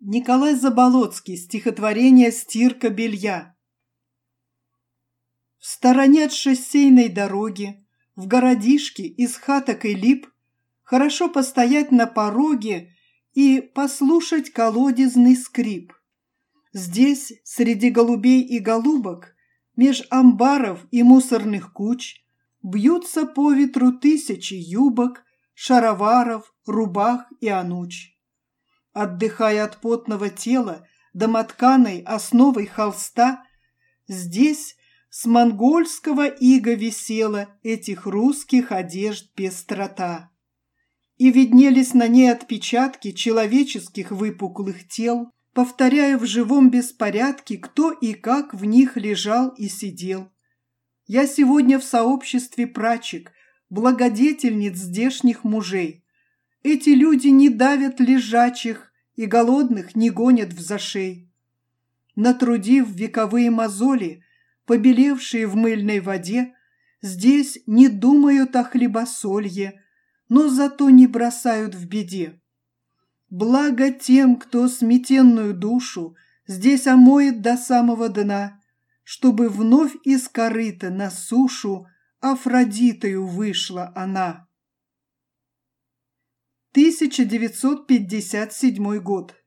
Николай Заболоцкий. Стихотворение «Стирка белья». В стороне от шоссейной дороги, в городишке из хаток и лип, хорошо постоять на пороге и послушать колодезный скрип. Здесь, среди голубей и голубок, меж амбаров и мусорных куч, бьются по ветру тысячи юбок, шароваров, рубах и ануч. Отдыхая от потного тела домотканой основой холста, здесь с монгольского ига висела этих русских одежд пестрота. И виднелись на ней отпечатки человеческих выпуклых тел, повторяя в живом беспорядке, кто и как в них лежал и сидел. Я сегодня в сообществе прачек, благодетельниц здешних мужей. Эти люди не давят лежачих и голодных не гонят в зашей. Натрудив вековые мозоли, побелевшие в мыльной воде, здесь не думают о хлебосолье, но зато не бросают в беде. Благо тем, кто сметенную душу здесь омоет до самого дна, чтобы вновь из корыта на сушу Афродитою вышла она. 1957 год.